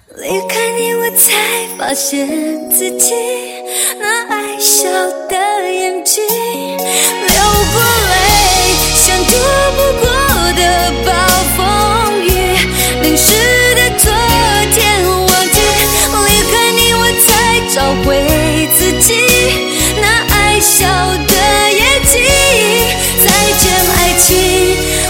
离开你，我才发现自己那爱笑的眼睛，流过泪，像躲不过的暴风雨，淋湿的昨天忘记。离开你，我才找回自己那爱笑的眼睛。再见爱情，